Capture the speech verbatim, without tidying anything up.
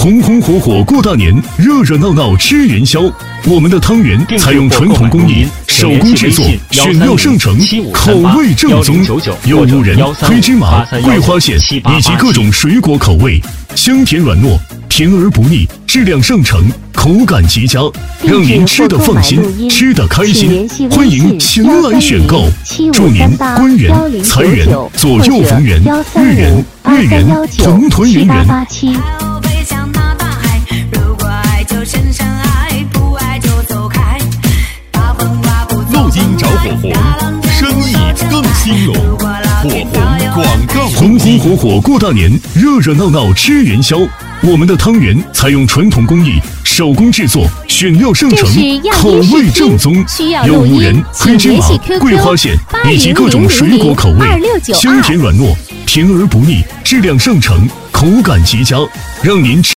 红红火火过大年，热热闹闹吃元宵。我们的汤圆采用传统工艺，手工制作，选料上乘，口味正宗，有五仁、黑芝麻、桂花馅以及各种水果口味，香甜软糯，甜而不腻，质量上乘，口感极佳，让您吃得放心，吃得开心。欢迎前来选购，祝您官员、财源、左右逢源，日元、月圆，团团圆圆。 录音找火红，生意更兴隆。火红广告。 红红火火过大年，热热闹闹吃元宵。我们的汤圆采用传统工艺，手工制作，选料上乘，口味正宗，有五仁、黑芝麻、桂花馅以及各种水果口味，香甜软糯，甜而不腻，质量上乘，口感极佳，让您吃